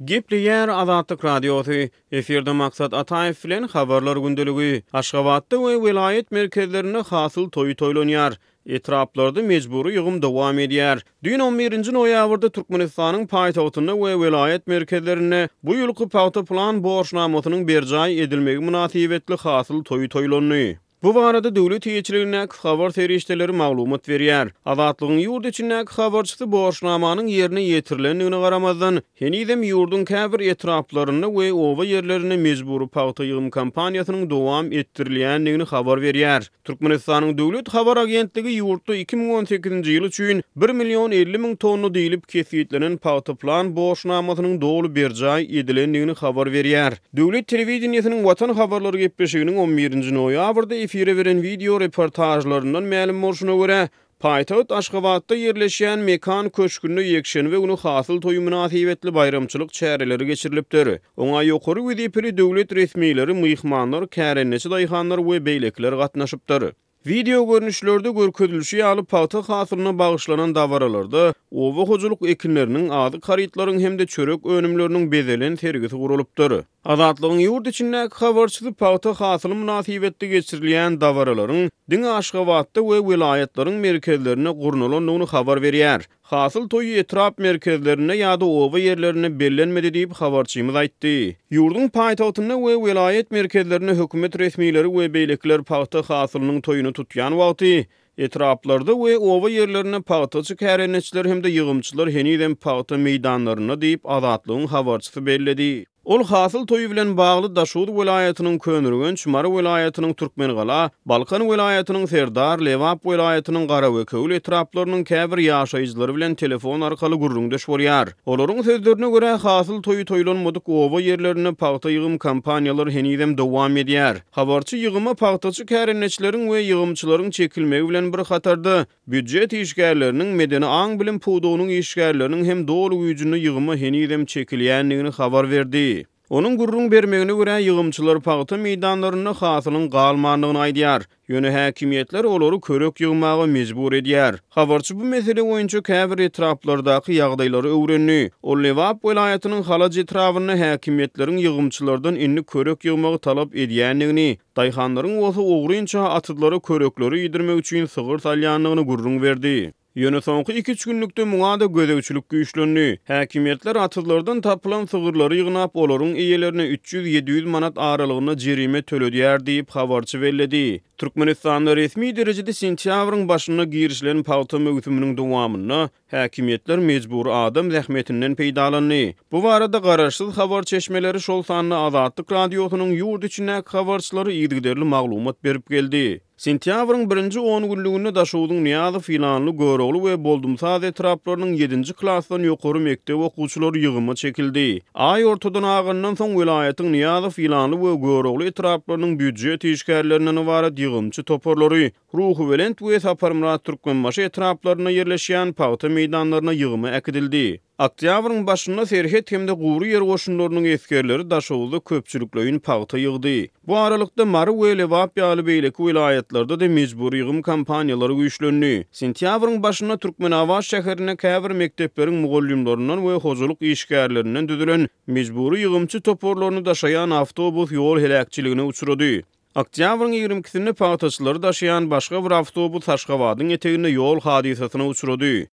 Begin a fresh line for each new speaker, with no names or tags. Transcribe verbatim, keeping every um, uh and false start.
Gepleyer Azatlyk Radiosu, eferde maksat Ataev bilen habarlar gündeligi. Aşgabatda we vilayet merkezlerinde hasıl toy toylanýar. Etraplarda mecburi ýygym dowam edýär. Dün on birinji noýabrda Türkmenistanyň paýtagtynda we vilayet merkezlerinde bu ýylky paýta plan borçnamasynyň berjaý edilmegi münasibetli hasıl toy toylandy. Bu barada döwlet ýetirligine habar serişdeleri maglumat berýär. Azatlygyň ýurt içindäki habarçysy borçnamanyň ýerine ýetirilendigine garamazdan henidem ýurdun käbir etraplaryna we owa ýerlerine mejburi paýta ýygym kampaniýasynyň dowam etdirilýändigini habar berýär. Türkmenistanyň döwlet habar agentligi ýurtda iki ming on sekizinji ýyl üçin bir million elli ming tonna diýilip kesýetlenen paýta plan borçnamasynyň dogly berjaý edilendigini habar berýär. Döwlet telewizionynyň Watan habarlary gepleşiginiň on birinji noýabrda efire veren video reportajlarından ma'lum bolşuna görä, paýtagat Aşgabatda ýerleşýän mekan köşkünde ýekşen we uny hasıl toýy münasibetli bayramçylyk çäreleri geçirilipdir. Oňa ýokary wezipeli döwlet resmiýetleri, myhmanlar, kärenneçi daýhanlar we beýlekler gatnaşypdyr. Video görnüşlerde görkezilişi ýaly paýta hasylyna bagyşlanan dawaralarda owa hojuluk ekinleriniň ady karytlaryň hemde çörek önümleriniň bezelen sergisi gurulypdyr. Azatlygyň ýurt içindäki habarçysy paýta hasyly münasibetli geçirilýän dawaralaryň diňe Aşgabatda we vilayetleriň merkezlerine gurnulandygyny habar berýär. Hasıl toýy etrap merkezlerine ýa-da owa ýerlerine bellenmedi diýip habarçymyz aýtdy. Ýurdun paýtagtyna we vilayet merkezlerine hökümet resmiýetleri we beýlekler paýta hasylynyň toýuny tutýan wagty etraplarda we owa ýerlerine paýtaçy kärenneçiler hemde ýygymçylar henidem paýta meýdanlaryna diýip Azatlygyň habarçysy belledi. Ol hasıl toýu bilen bagly Daşuud vilayatynyň Könürgen, Çumara vilayatynyň Türkmengala, Balkan vilayatynyň Serdar, Lewap vilayatynyň Garaweköwül etraplarynyň käbir ýaşaýjylary bilen telefon arkaly gurrundaş bolýar. Olaryň sözlerine görä hasıl toýu toýlanmadyk owa ýerlerine paýta ýygym kampaniýalary henidem dowam edýär. Habarçy ýygyma paýtaçy kärenneçileriň we ýygymçylaryň çekilmegi bilen bir hatarda büdjet işgärleriniň medeni aň bilen pudugynyň işgärleriniň hem dolu güýjüni ýygyma henidem çekilýändigini habar berdi. Onun gurrun bermegine görä ýygymçylar paýta meýdanlaryna hasylyň galmandygyny aýdýar. Ýöne häkimetler olary körek ýygmaga mejbur edýär. Habarçy bu mesele boýunça käbir etraplardaky ýagdaýlary öwrenýär. Ol Lewap vilayatynyň halaç etrawyny häkimetleriň ýygymçylardan inni körek ýygmagy talap edýändigini, daýhanlaryň bolsa ogrynça atydlary körekleri ýedirmek üçin sygyr salýanlygyny gurrun berdi. Ýöne soňky iki üç günlükde muňa da gözegçilik güýçlendi. Häkimetler atylardan tapylan sygyrlary ýygnap olaryň eýelerine üç ýüz ýedi ýüz manat aralygyna jerime töledýär diýip habarçy belledi. Türkmenistanda resmi derejede sentýabryň başyna girişlen paýta möhüminiň dowamyna häkimetler mejbur adam zähmetinden peýdalandy. Bu barada garaşsyz habar çeşmeleri şol sanly Azatlyk radiosynyň ýurt içindäki habarçylary ýygdyderli maglumat berip geldi. Sentýabryň birinji on günlüginde Daşuudyň Niýazow ilanly görogly we boldumsaz etraplarynyň ýedinji klassdan ýokary mektep okuwçylary ýygyma çekildi. Ay ortadan agandan soň vilayatyň Niýazow ilanly we görogly etraplarynyň büdjet işgärlerinden ibaret ýygymçy toporlary Ruhu Welent we Saparmurat Türkmenbaşy etraplaryna ýerleşýän paýta meýdanlaryna ýygyma äkidildi. Oktýabryň başynda Serhet hemde Guwry ýer goşunlarynyň eskerleri Daşuuda köpçülikleýin paýta ýygdy. Bu aralykda Mary we Lewap ýaly beýleki vilayetlerde de mejburi ýygym kampaniýalary güýçlendi. Sentýabryň başynda Türkmenabaş şäherine käbir mektepleriň mugallimlerinden we hojuluk işgärlerinden düzülen mejburi ýygymçy toporlaryny daşaýan awtobus ýol helakçylygyna uçrady. Oktýabryň ýygrimi ikisinde paýtaçylary daşaýan başga bir awtobus Aşgabatyň eteginde ýol hadisasyna uçrady.